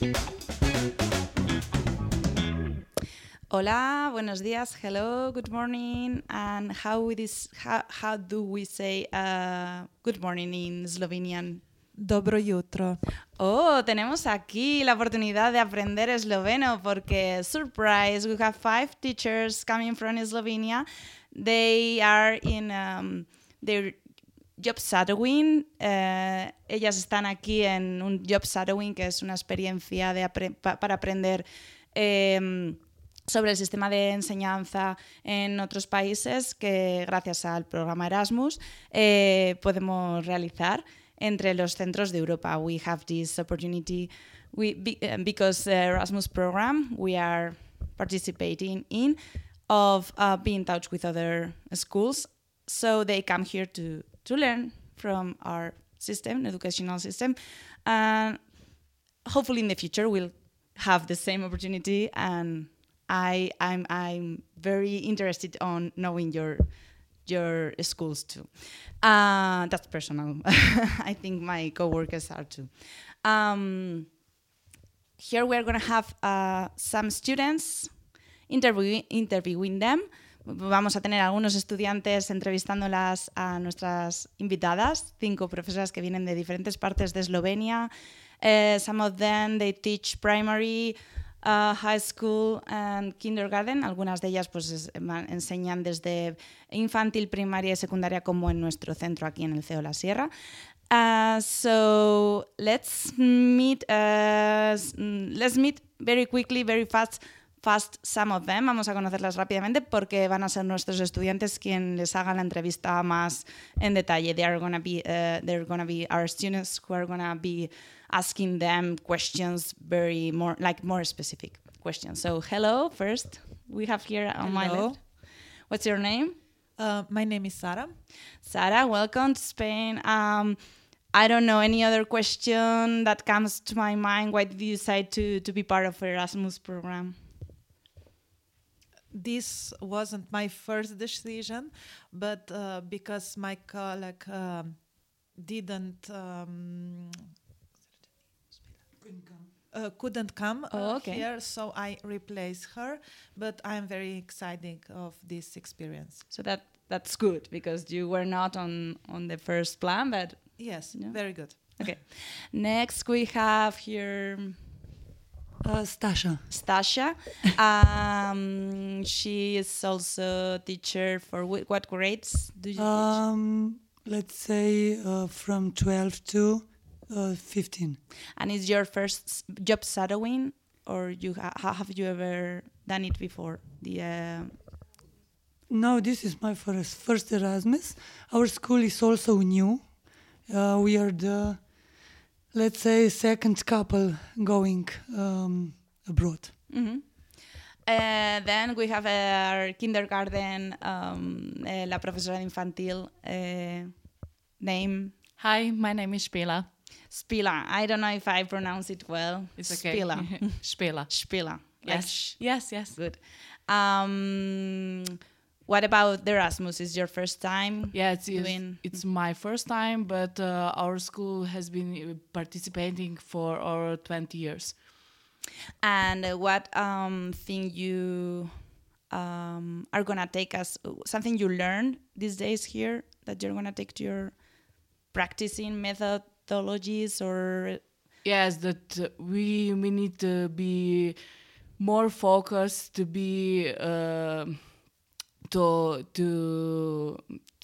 Hola, buenos días, hello, good morning, and how do we say good morning in Slovenian? Dobro jutro. Oh, tenemos aquí la oportunidad de aprender esloveno porque, surprise, we have 5 teachers coming from Slovenia. They are in their job shadowing. Ellas están aquí en un job shadowing, que es una experiencia para aprender sobre el sistema de enseñanza en otros países que gracias al programa Erasmus podemos realizar entre los centros de Europa. We have this opportunity because Erasmus program we are participating in of being in touch with other schools, so they come here to learn from our system, educational system, and hopefully in the future we'll have the same opportunity. And I'm very interested on knowing your schools too. That's personal. I think my coworkers are too. Here we're going to have some students interviewing them. Vamos a tener algunos estudiantes entrevistándolas a nuestras invitadas, 5 profesoras que vienen de diferentes partes de Eslovenia. Some of them, they teach primary, high school and kindergarten. Algunas de ellas pues enseñan desde infantil, primaria y secundaria, como en nuestro centro aquí en el CEO La Sierra. So let's meet very quickly, very fast some of them. Vamos a conocerlas rápidamente porque van a ser nuestros estudiantes quien les haga la entrevista más en detalle. They're gonna be our students who are gonna be asking them questions, more specific questions. So hello, first we have here on my left. What's your name? My name is Sara. Sara, welcome to Spain. I don't know any other question that comes to my mind. Why did you decide to be part of Erasmus program? This wasn't my first decision, but because my colleague couldn't come here, so I replaced her. But I'm very excited of this experience. So that's good because you were not on the first plan, but yes, very good. Okay. Next we have here Stasha. Stasha. She is also a teacher for what grades do you teach? Let's say from 12 to 15. And is your first job shadowing, or have you ever done it before? No, this is my first Erasmus. Our school is also new. We are the, let's say, second couple going abroad. Mm-hmm. Then we have our kindergarten, la profesora de infantil name. Hi, my name is Spila. Spila. I don't know if I pronounce it well. It's okay. Spila. Spila. Spila. Yes. Yes. Good. What about the Erasmus? Is your first time? Yeah, it's my first time, but our school has been participating for over 20 years. And what thing you are going to take as something you learned these days here that you're going to take to your practicing methodologies? Or yes, that we need to be more focused, to be to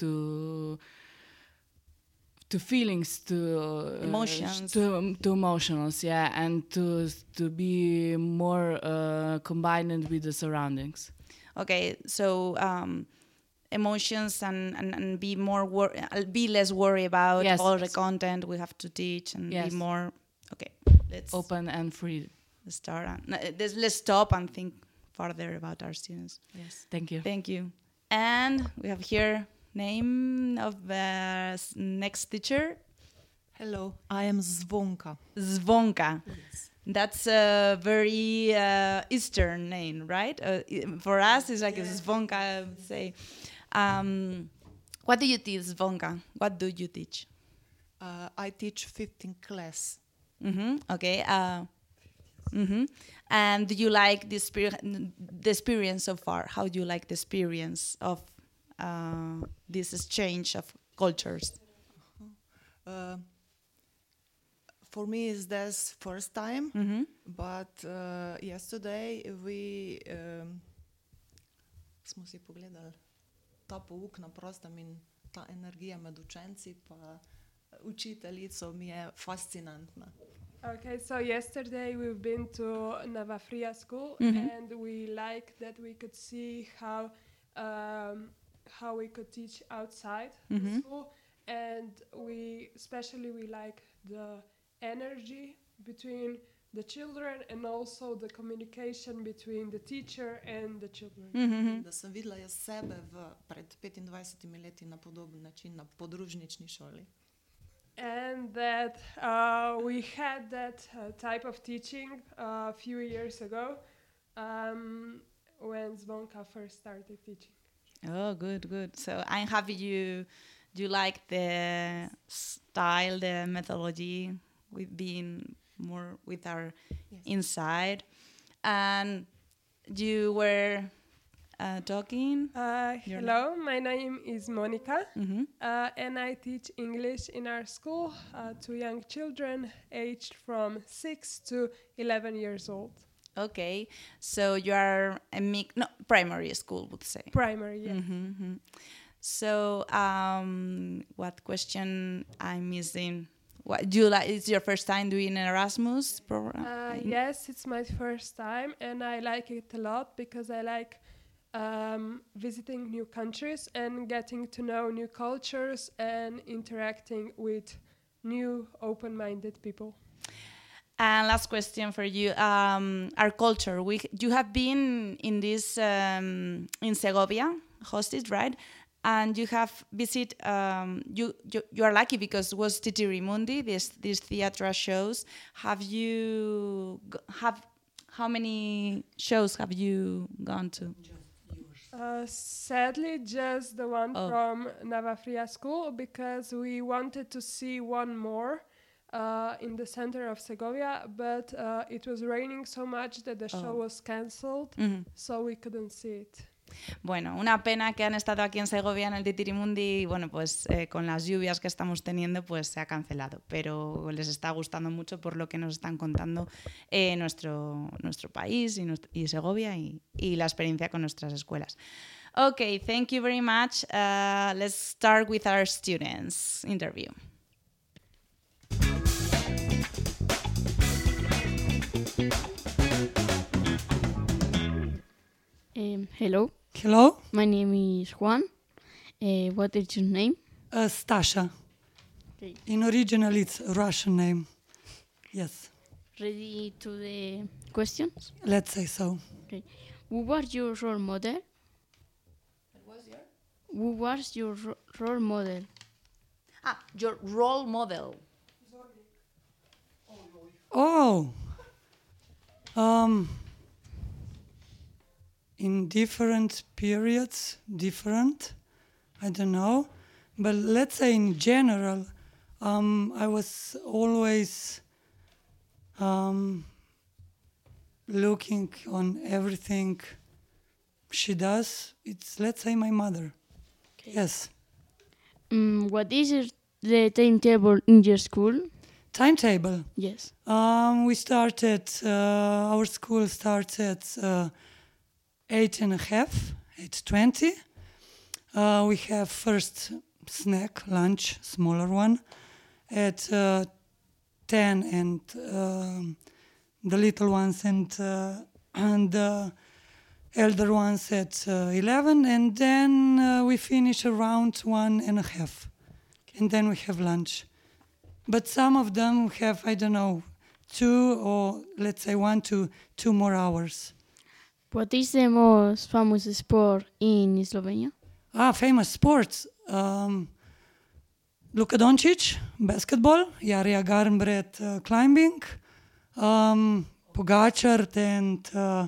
feelings, to emotions, to emotions, yeah, and to be more combined with the surroundings. Okay, so emotions and be more be less worried about all the content we have to teach and be more let's open and free. Let's stop and think further about our students. Yes, thank you. And we have here name of the next teacher. Hello, I am Zvonka. Zvonka. Yes. That's a very Eastern name, right? For us, it's like Zvonka, I would say. What do you teach, Zvonka? What do you teach? I teach 15th class. Mm-hmm. Okay. And do you like the experience so far? How do you like the experience of this exchange of cultures? For me, it's this first time, but yesterday smo si pogledali ta pouk na prostem in ta energija med učenci pa učiteljico mi je fascinantna. Okay, so yesterday we've been to Navafria school and we like that we could see how we could teach outside the school, and we like the energy between the children and also the communication between the teacher and the children. Da sem videla jaz sebe pred 25 leti na podoben način na podružnični šoli. And that we had that type of teaching a few years ago when Zvonka first started teaching. Oh, good. So I'm happy you like the style, the methodology. We've been more with our inside. And you were talking? Hello, my name is Monica, and I teach English in our school to young children aged from 6 to 11 years old. Okay, so you are primary school, would say. Primary, yeah. So, what question I'm missing? What do you like? It's your first time doing an Erasmus program? Yes, it's my first time, and I like it a lot because I like visiting new countries and getting to know new cultures and interacting with new open-minded people. And last question for you, our culture. You have been in this in Segovia, hosted, right? And you have visited. You are lucky because it was Titirimundi. These theatre shows. How many shows have you gone to? Sadly, just the one from Navafria school, because we wanted to see one more in the center of Segovia, but it was raining so much that the show was cancelled, so we couldn't see it. Bueno, una pena que han estado aquí en Segovia en el Titirimundi y bueno, pues con las lluvias que estamos teniendo pues se ha cancelado, pero les está gustando mucho por lo que nos están contando nuestro país y Segovia y la experiencia con nuestras escuelas. Okay, thank you very much. Let's start with our students interview. Hello. Hello? My name is Juan. What is your name? Stasha. Okay. In original, it's a Russian name. Yes. Ready to the questions? Let's say so. Okay. Who was your role model? Who was your role model? Your role model. Oh. In different periods, I don't know. But let's say in general, I was always looking on everything she does. It's, let's say, my mother. Okay. Yes. What is the timetable in your school? Timetable? Yes. We started, our school starts at 8:30, 8:20. We have first snack, lunch, smaller one, at 10, and the little ones and the elder ones at 11, and then we finish around 1:30, and then we have lunch. But some of them have, I don't know, 2 or let's say 1 to 2 more hours. What is the most famous sport in Slovenia? Famous sports. Luka Doncic, basketball. Jarija Garnbret, climbing. Pogačar and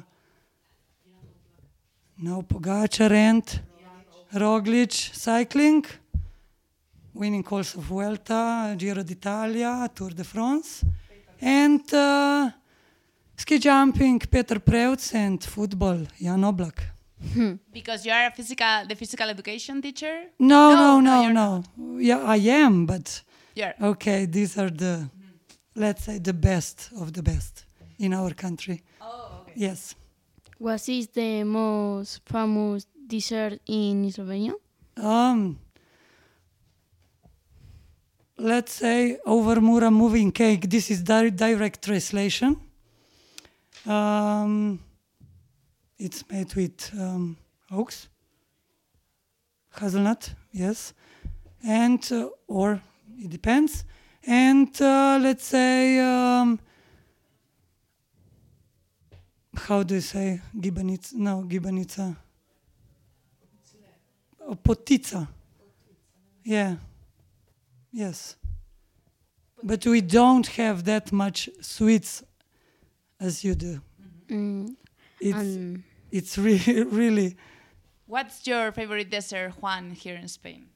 Pogačar and Roglic, cycling. Winning also Vuelta, Giro d'Italia, Tour de France. And Ski jumping, Peter Preutz, and football, Jan Oblak. Because you are the physical education teacher? No, you're no. Yeah, I am, but Yeah. okay, these are the, let's say, the best of the best in our country. Oh, okay. Yes. What is the most famous dessert in Slovenia? Let's say over Mura moving cake. This is direct translation. It's made with oats, hazelnut, yes, and or it depends. And let's say, how do you say gibanica? No, gibanica. Potica. Yeah. Yes. But we don't have that much sweets as you do. Mm, It's and it's really What's your favorite dessert, Juan, here in Spain?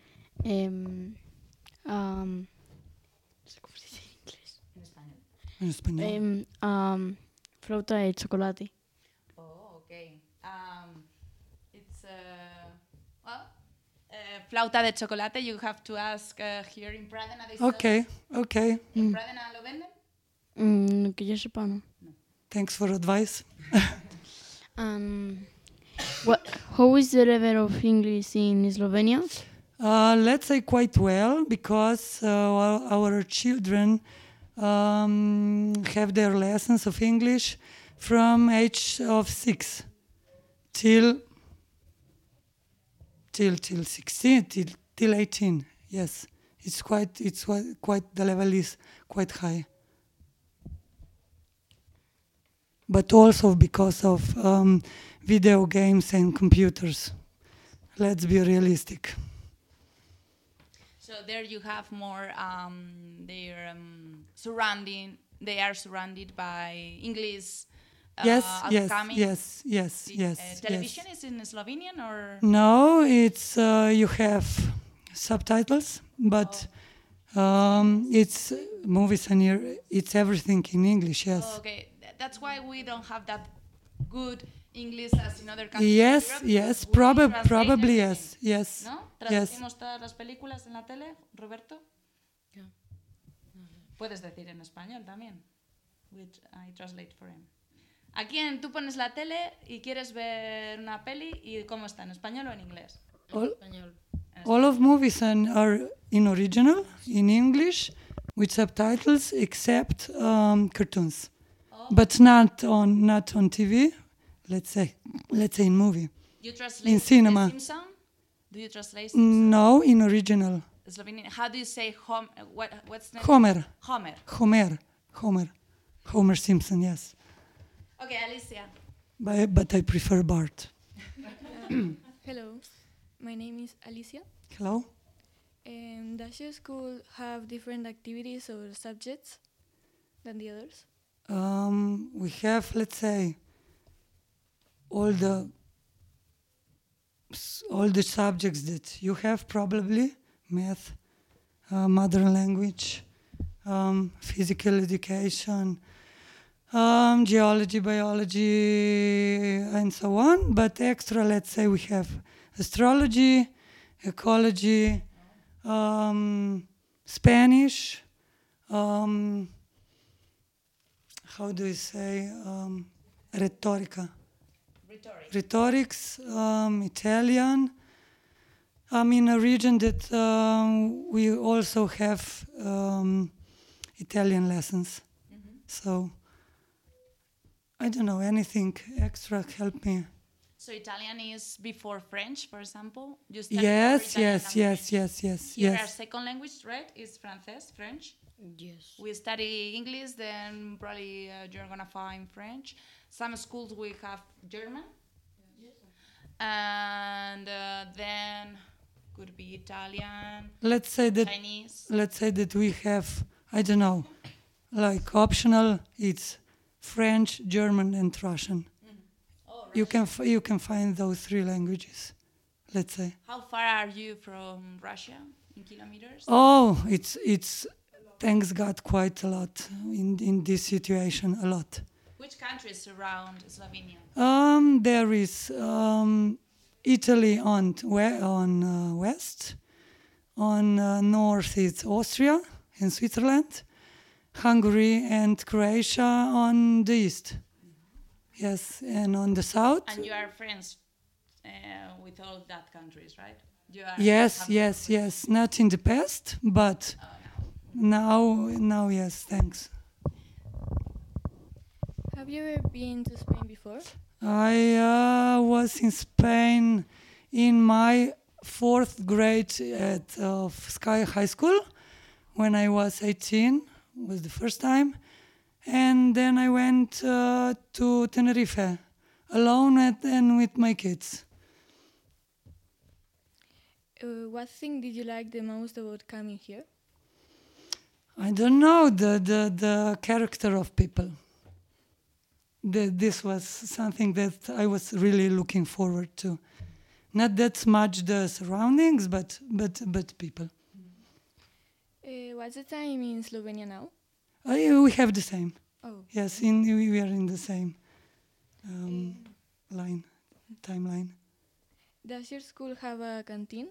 no sé cómo se dice en inglés. en español. Flauta de chocolate. Oh, okay. It's flauta de chocolate. You have to ask here in Pradena. They sell it. Okay. ¿En Pradena lo venden? Que yo sepa, no. Thanks for advice. How is the level of English in Slovenia? Let's say quite well, because our children have their lessons of English from age of 6 till 16, till 18. Yes, it's quite the level is quite high. But also because of video games and computers. Let's be realistic. So there you have more. They are surrounded by English. Yes. Television is in Slovenian or? No, it's you have subtitles, but it's movies and it's everything in English. Yes. Oh, okay, that's why we don't have that good English as in other countries. Yes, of Europe, yes, because we translate probably everything, yes. ¿No? Yes. ¿Traducimos todas las películas en la tele, Roberto? Puedes decir en español también, which I translate for him. Aquí tú pones la tele y quieres ver una peli y ¿cómo está? ¿En español o en inglés? All of movies are in original, in English, with subtitles, except cartoons, but not on TV. Let's say in movie. You translate in cinema. Simpson? Do you translate Simpson? No, in original. Slovenian. How do you say what's the name? Homer. Homer Simpson. Yes. Okay, Alicia. But I prefer Bart. Hello, my name is Alicia. Hello. Does your school have different activities or subjects than the others? We have, let's say, all the subjects that you have, probably math, mother language, physical education, geology, biology, and so on. But extra, let's say, we have astrology, ecology, Spanish, how do you say, rhetorics, Italian. I'm in a region that we also have Italian lessons. So I don't know, anything extra help me. So Italian is before French, for example? You study Yes. Here our Yes. second language, right, is French. Yes. We study English, then probably you're going to find French. Some schools we have German. And then could be Italian, Let's say Chinese. that we have, I don't know, like optional, it's French, German, and Russian. You can find those 3 languages, let's say. How far are you from Russia in kilometers? Oh, it's thanks God quite a lot in this situation, a lot. Which countries surround Slovenia? There is Italy on west. On north is Austria and Switzerland. Hungary and Croatia on the east. Yes, and on the south. And you are friends with all that countries, right? You are Yes. Not in the past, but now, yes. Thanks. Have you ever been to Spain before? I was in Spain in my 4th grade at Sky High School when I was 18. Was the first time, and then I went to Tenerife alone and with my kids. What thing did you like the most about coming here? I don't know, the character of people. This was something that I was really looking forward to. Not that much the surroundings, but people. What's the time in Slovenia now? We have the same. Oh. Yes, we are in the same timeline. Does your school have a canteen?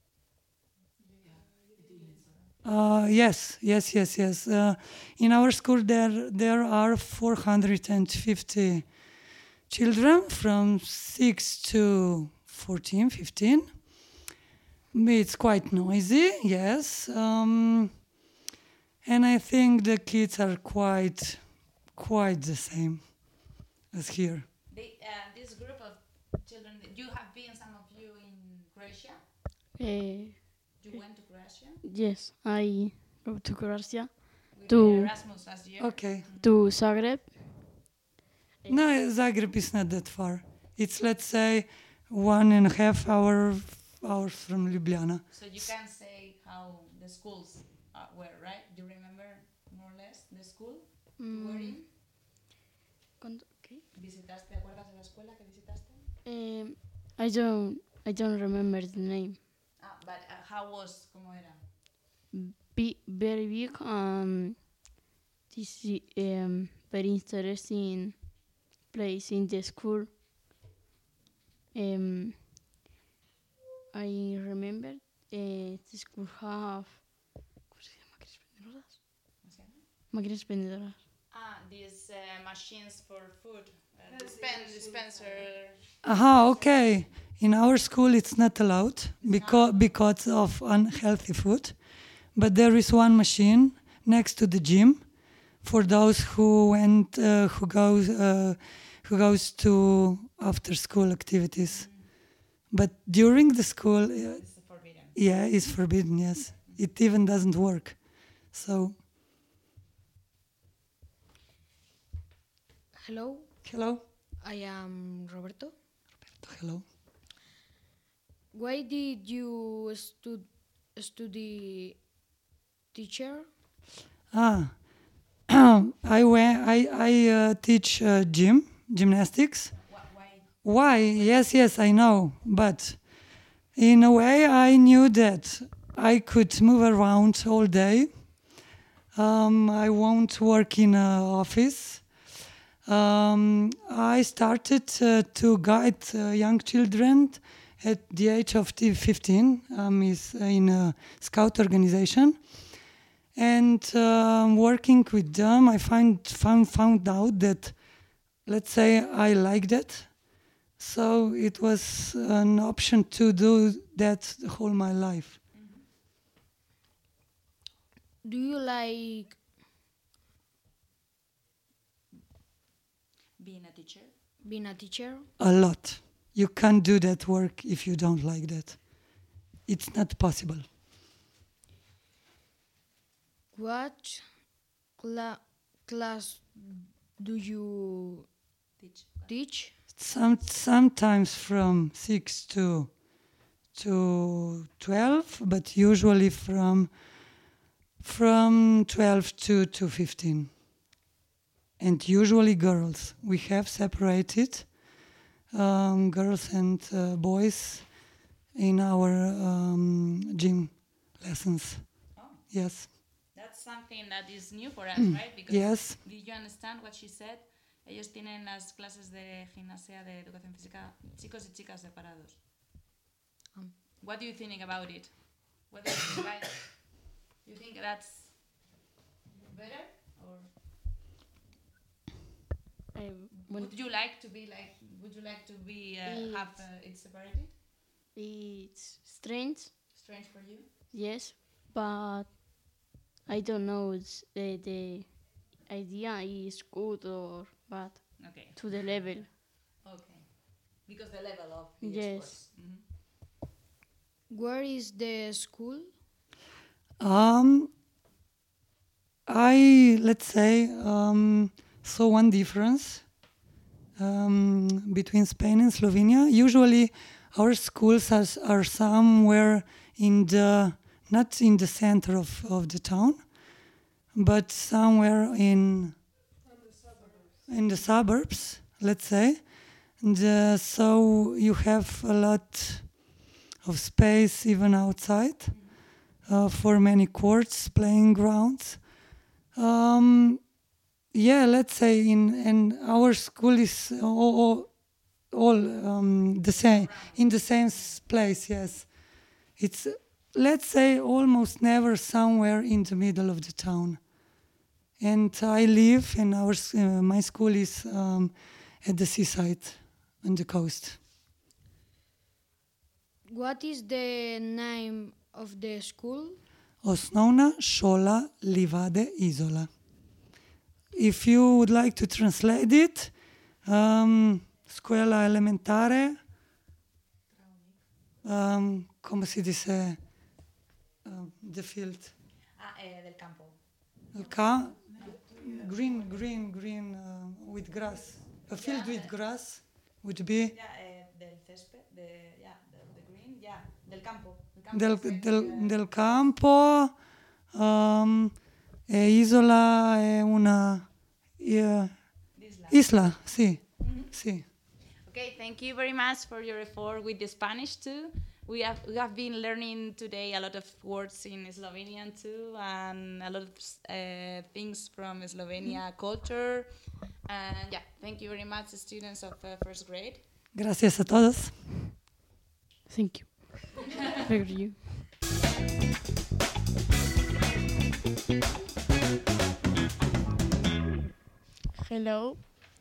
Yes. In our school, there are 450 children from 6 to 14, 15. It's quite noisy, yes. And I think the kids are quite the same as here. This group of children, you have been, some of you, in Croatia? You went to Croatia? Yes, I go to Croatia, With to Erasmus last year? Okay. to Zagreb. No, Zagreb is not that far. It's, let's say, 1.5 hours from Ljubljana. So you can say how the schools were, right? Do you remember more or less the school you were in? ¿Qué? ¿Visitaste, te acuerdas de la escuela que visitaste? I don't remember the name. But how was, ¿cómo era? Very big. This very interesting place in the school. I remember the school have ¿cómo se llama? Máquinas vendedoras. These machines for food, dispenser. Okay. In our school, it's not allowed because of unhealthy food. But there is one machine next to the gym for those who goes to after school activities. But during the school, It's forbidden. yeah, it's forbidden. Yes, it even doesn't work. So, Hello, hello, I am Roberto. hello. Why did you study teacher? I teach gymnastics. Why? Yes, I know. But in a way, I knew that I could move around all day. I won't work in an office. I started to guide young children at the age of 15. Is in a scout organization. And working with them, I found out that, let's say, I liked it. So it was an option to do that the whole my life. Do you like Being a teacher? being a teacher? A lot. You can't do that work if you don't like that. It's not possible. What class do you teach? Sometimes from 6 to 12, but usually from 12 to 15. And usually girls. We have separated girls and boys in our gym lessons. Oh. Yes. That's something that is new for us, right? Because Yes. did you understand what she said? Ellos tienen las clases de gimnasia, de educación física, chicos y chicas separados. What do you think about it? What do you think? You think that's better, or would you like to be like? Would you like to be have it separated? It's strange, Strange for you? yes, but I don't know the idea is good or bad Okay. to the level. Okay. Because the level of the Yes. sports. Where is the school? I, let's say, saw one difference between Spain and Slovenia. Usually, our schools are somewhere not in the center of the town, but somewhere in the suburbs, let's say. And so you have a lot of space even outside for many courts, playing grounds. Let's say in our school is all the same, in the same place. Yes, it's, let's say, almost never somewhere in the middle of the town. And I live, and my school is at the seaside, on the coast. What is the name of the school? Osnovna šola Livade Izola. If you would like to translate it, scuola elementare, come si dice, the field? Del campo. Green, with grass. A field with grass would be Del césped, the green, del campo. del campo. Isola è una isla, sì. Sì. Okay, thank you very much for your effort with the Spanish too. We have been learning today a lot of words in Slovenian too, and a lot of things from Slovenia culture. And thank you very much, students of first grade. Gracias a todos. Thank you. For you. Hello.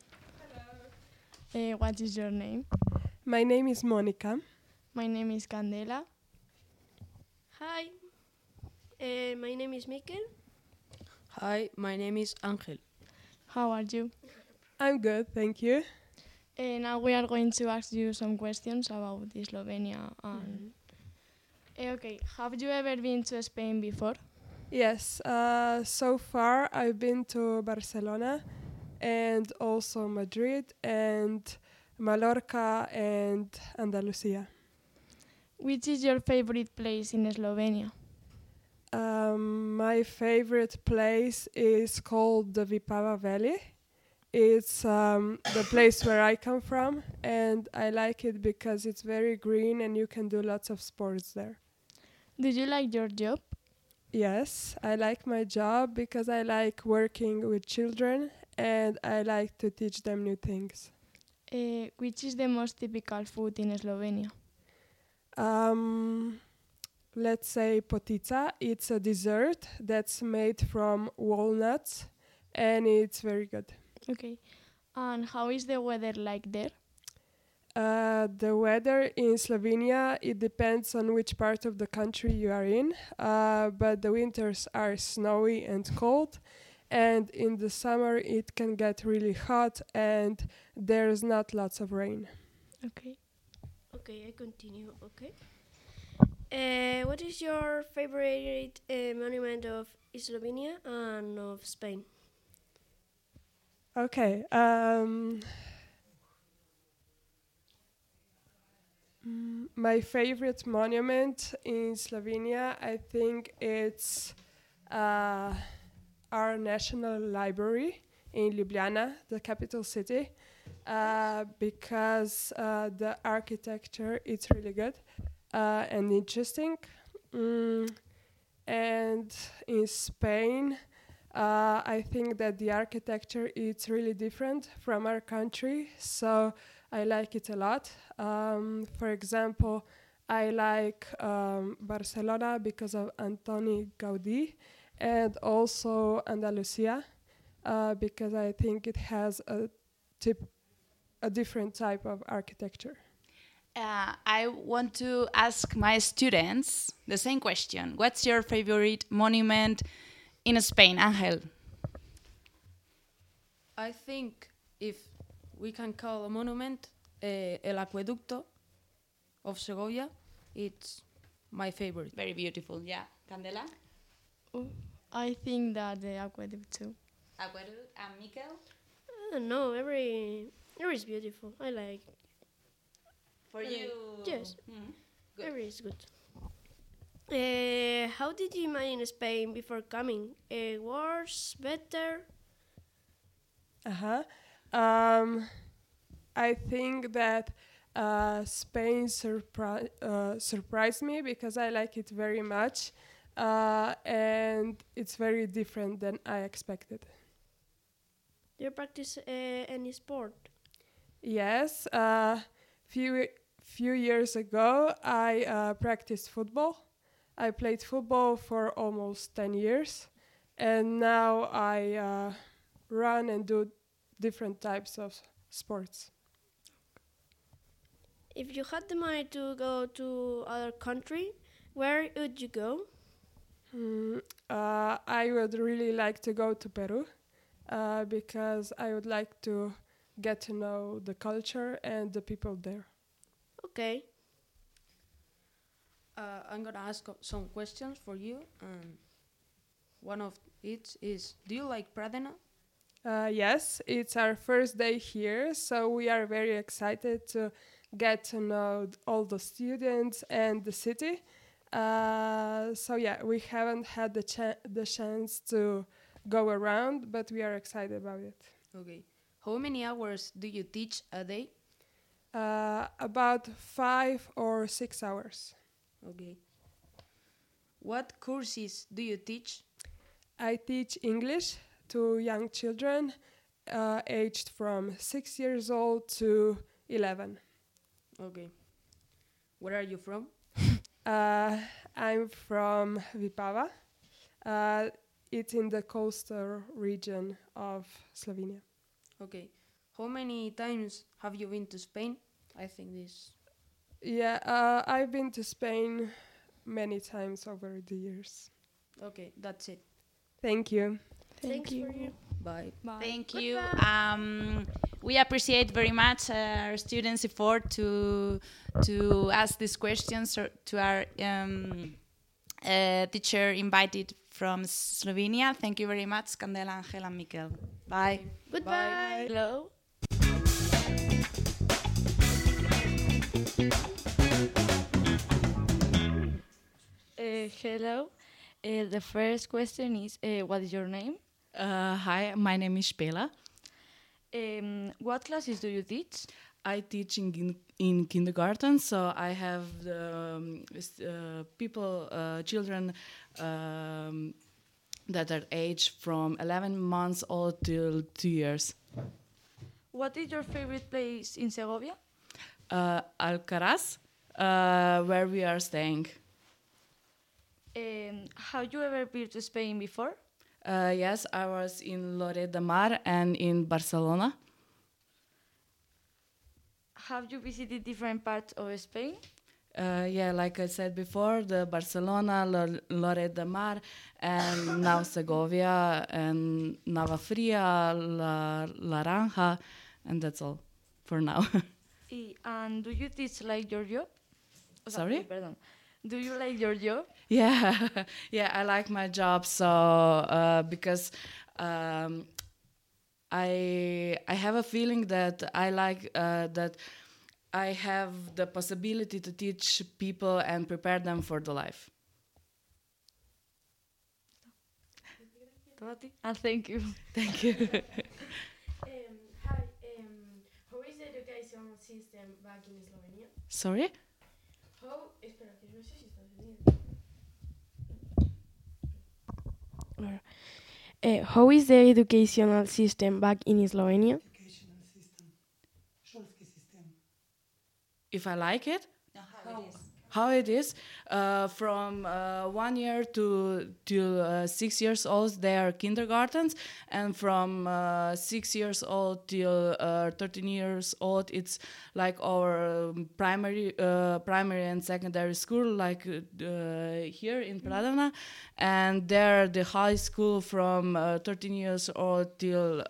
What is your name? My name is Monica. My name is Candela. Hi, my name is Mikel. Hi, my name is Angel. How are you? I'm good, thank you. Now we are going to ask you some questions about Slovenia. And okay, have you ever been to Spain before? Yes, so far I've been to Barcelona and also Madrid and Mallorca and Andalusia. Which is your favorite place in Slovenia? My favorite place is called the Vipava Valley. It's the place where I come from, and I like it because it's very green and you can do lots of sports there. Do you like your job? Yes, I like my job because I like working with children and I like to teach them new things. Which is the most typical food in Slovenia? Let's say potica. It's a dessert that's made from walnuts and it's very good. Okay. And how is the weather like there? The weather in Slovenia, it depends on which part of the country you are in, but the winters are snowy and cold, and in the summer it can get really hot and there's not lots of rain. Okay. Okay, I continue. Okay. What is your favorite monument of Slovenia and of Spain? Okay. My favorite monument in Slovenia, I think it's our National Library in Ljubljana, the capital city, because the architecture is really good and interesting. And in Spain, I think that the architecture is really different from our country, so I like it a lot. For example, I like Barcelona because of Antoni Gaudí, and also Andalusia because I think it has a different type of architecture. I want to ask my students the same question. What's your favorite monument in Spain, Ángel? I think if we can call a monument El Acueducto of Segovia, it's my favorite. Very beautiful, yeah. Candela? I think that the aqueduct too. Aqueduct and Mikel? No, every is beautiful. I like. For you? Yes. Good. Every is good. How did you imagine Spain before coming? Worse, better? I think that Spain surprised me because I like it very much, and it's very different than I expected. Do you practice any sport? Yes, few years ago I practiced football. I played football for almost 10 years, and now I run and do different types of sports. If you had the money to go to other country, where would you go? I would really like to go to Peru because I would like to get to know the culture and the people there. Okay. I'm gonna ask some questions for you. One of it is, do you like Pradena? Yes, it's our first day here, so we are very excited to get to know all the students and the city. So yeah, we haven't had the chance to go around, but we are excited about it. Okay. How many hours do you teach a day? About 5 or 6 hours. Okay. What courses do you teach? I teach English to young children aged from 6 years old to 11. Okay. Where are you from? I'm from Vipava. It's in the coastal region of Slovenia. Okay. How many times have you been to Spain? I think this. Yeah, I've been to Spain many times over the years. Okay, that's it. Thank you. Thanks for you. Bye. Thank you. We appreciate very much our students' effort to ask these questions to our teacher invited from Slovenia. Thank you very much, Candela, Ángel, and Mikel. Bye. Goodbye. Hello. Hello. The first question is, what is your name? Hi, my name is Spela. What classes do you teach? I teach in kindergarten, so I have the children that are aged from 11 months old till 2 years. What is your favorite place in Segovia? Alcaraz, where we are staying. Have you ever been to Spain before? Yes, I was in Lloret de Mar and in Barcelona. Have you visited different parts of Spain? Yeah, like I said before, the Barcelona, Lloret de Mar, and now Segovia, and Navafría, La Laranja, and that's all for now. And do you teach like your job? Sorry? Pardon. Do you like your job? Yeah, yeah, I like my job. So because I have a feeling that I like that I have the possibility to teach people and prepare them for the life. And thank you. Thank you. Hi. How is the education system back in Slovenia? Sorry? How? Espera, que no sé si está How is the educational system back in Slovenia? If I like it? How it is? From 1 year to till 6 years old, they are kindergartens, and from 6 years old till 13 years old, it's like our primary and secondary school, like here in Pradana, and there the high school from 13 years old till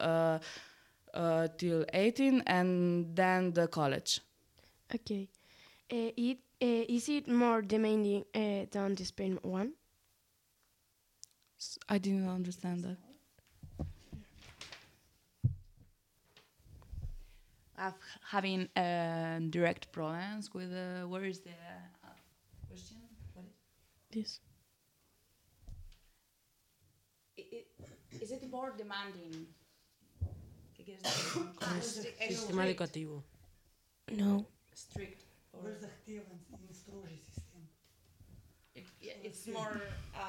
18, and then the college. Okay. Is it more demanding than the Spain one? I didn't understand that. Having direct problems with where is the question? What This. Is it more demanding? Sistema educativo. No. Strict. It's more.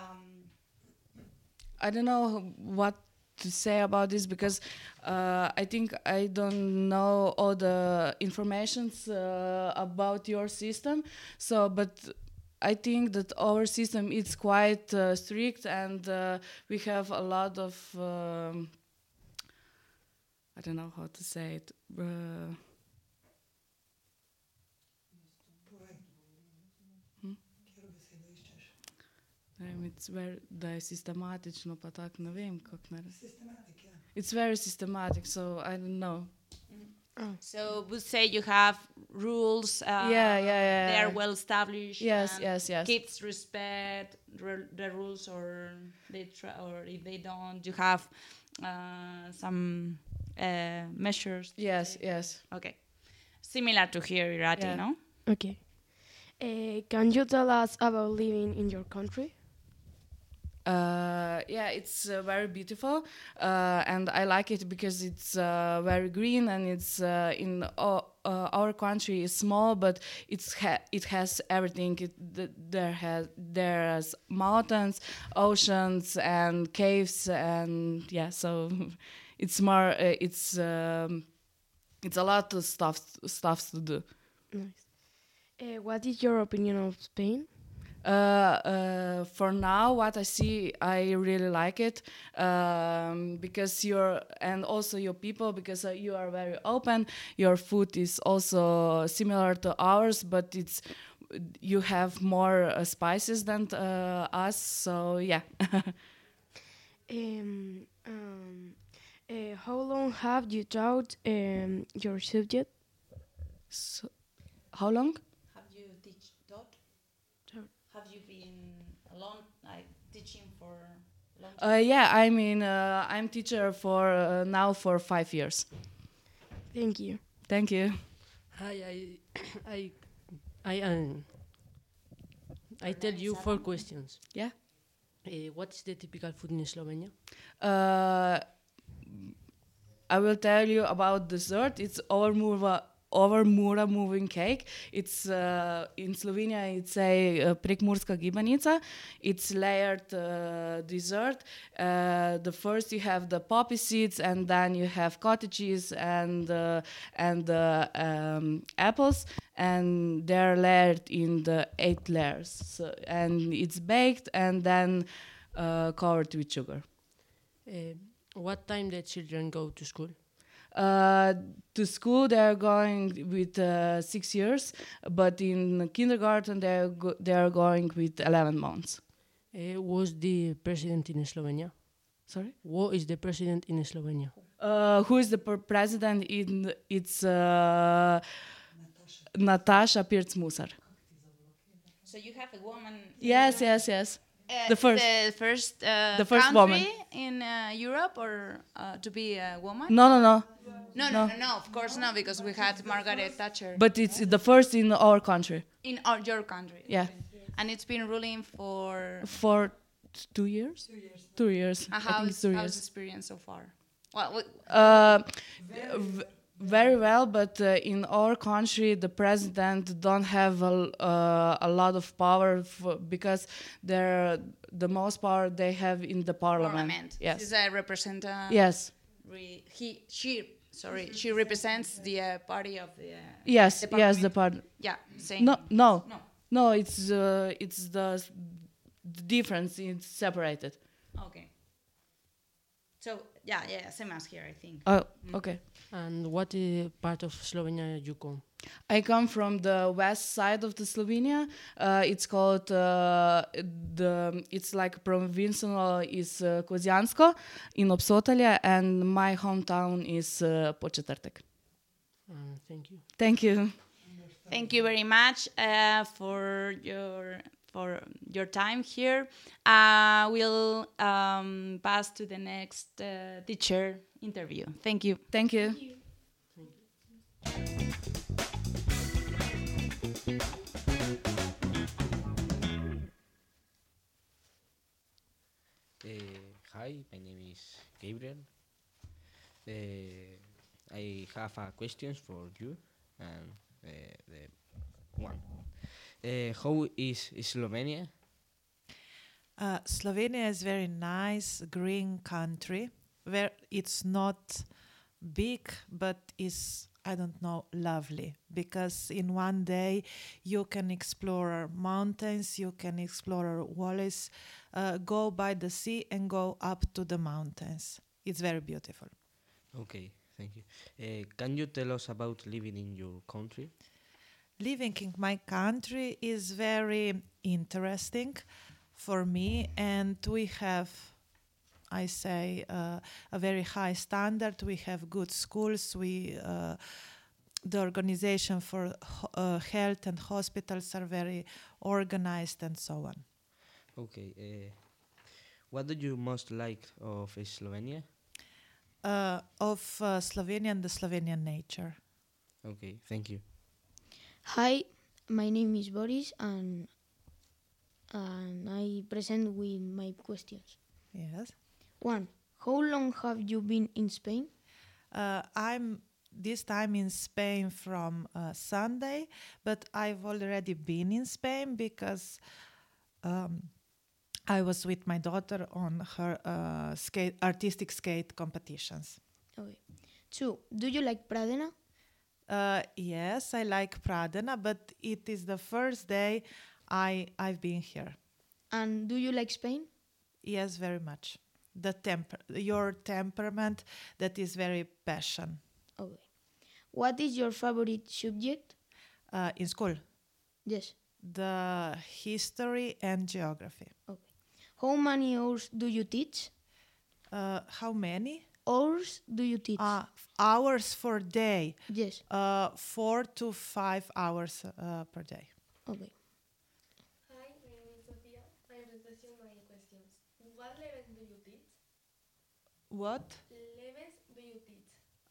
I don't know what to say about this because I think I don't know all the informations about your system. So, but I think that our system is quite strict, and we have a lot of I don't know how to say it. It's very systematično, pa tako ne vem, kako narediti. It's very systematic, so I don't know. So would say you have rules. Yeah. They are well established. Yes. Kids respect the rules, or they try, or if they don't, you have some measures. Yes. Okay. Similar to here, Irati, no? Okay. Can you tell us about living in your country? It's very beautiful, and I like it because it's very green, and it's in our country is small, but it has everything. There's mountains, oceans, and caves, and so it's more it's a lot of stuff to do. Nice. What is your opinion of Spain? For now, what I see, I really like it because and also your people, because you are very open. Your food is also similar to ours, but you have more spices than us. So yeah. How long have you taught your subject? So, how long? Have you taught? Have you been alone, like teaching for a long time? I'm teacher for now for 5 years. Thank you. Thank you. Hi, I tell you 4 questions. Yeah. What is the typical food in Slovenia? I will tell you about dessert. It's Mura moving cake. It's in Slovenia. It's a prekmurska gibanica. It's layered dessert. The first you have the poppy seeds, and then you have cottage cheese and apples, and they're layered in the 8 layers. So, and it's baked and then covered with sugar. What time the children go to school? To school they're going with 6 years, but in kindergarten they're going with 11 months. Who's the president in Slovenia? Sorry? Who is the president in Slovenia? Who is the president? It's Natasha Pirc-Musar. So you have a woman. Yes. The first country woman in Europe, or to be a woman? No. No. Of course not, because we had Margaret Thatcher. But it's the first in our country. In your country. Yeah. And it's been ruling for 2 years. 2 years. I think it's 2 years. How's the experience so far? Well, very well, but in our country, the president don't have a lot of power because the most power they have in the parliament. Yes. She's a representative. Yes. She represents the party of the. Yes. Yes, the party. Yeah. Same. No. It's the difference. It's separated. Okay. So same as here, I think. Oh, okay. And what part of Slovenia you come? I come from the west side of the Slovenia. It's called it's like provincial is Kozjansko in Obsotelje, and my hometown is Početrtek. Thank you. Thank you. Thank you very much for your time here. We'll pass to the next teacher interview. Thank you. Thank you. Hi, my name is Gabriel. I have a question for you, and the one. How is Slovenia? Slovenia is very nice, green country where it's not big, but is, I don't know, lovely. Because in one day you can explore mountains, you can explore valleys, go by the sea and go up to the mountains. It's very beautiful. Okay, thank you. Can you tell us about living in your country? Living in my country is very interesting for me, and we have, I say, a very high standard. We have good schools. The organization for health and hospitals are very organized, and so on. Okay. What do you most like of Slovenia? Of Slovenia and the Slovenian nature. Okay, thank you. Hi, my name is Boris, and I present with my questions. Yes. 1. How long have you been in Spain? I'm this time in Spain from Sunday, but I've already been in Spain because I was with my daughter on her artistic skate competitions. Okay. 2. Do you like Pradena? Yes, I like Pradena, but it is the first day I've been here. And do you like Spain? Yes, very much. Your temperament, that is very passion. Okay. What is your favorite subject? In school? Yes. The history and geography. Okay. How many hours do you teach? How many? Hours do you teach? Hours for day. Yes. 4 to 5 hours per day. Okay. Hi, my name is Sofia. I am researching my questions. What levels do you teach? What? Levels do you teach?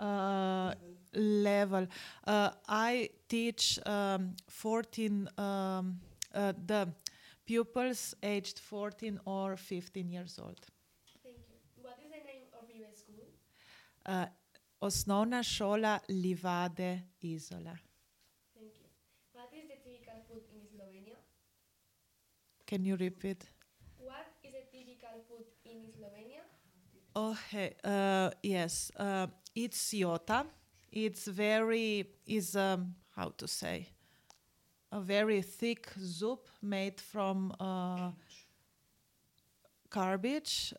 Level. I teach 14 the pupils aged 14 or 15 years old. Thank you. What is the name of your school? Osnovna šola Livade Izola. Thank you. What is the typical food in Slovenia? Can you repeat? What is the typical food in Slovenia? Okay. Yes. It's jota. It's how to say? A very thick soup made from cabbage,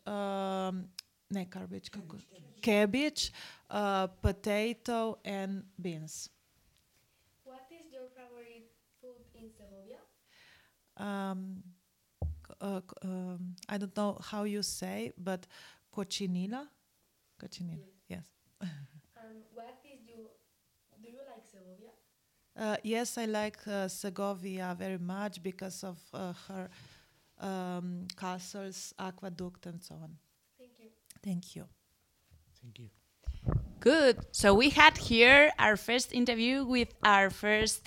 potato and beans. What is your favorite food in Segovia? I don't know how you say, but cochinilla. Cochinilla, yes. And do you like Segovia? Yes, I like Segovia very much because of her castles, aqueduct, and so on. Thank you. Thank you. Thank you. Good. So we had here our first interview with our first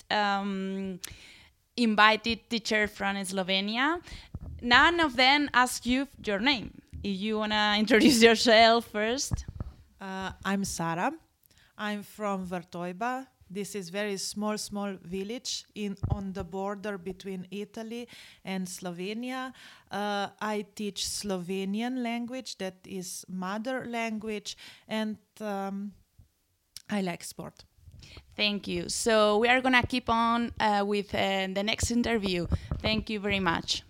invited teacher from Slovenia. None of them asked you your name. If you want to introduce yourself first. I'm Sara. I'm from Vertoiba. This is very small village on the border between Italy and Slovenia. I teach Slovenian language, that is mother language, and I like sport. Thank you. So we are going to keep on with the next interview. Thank you very much.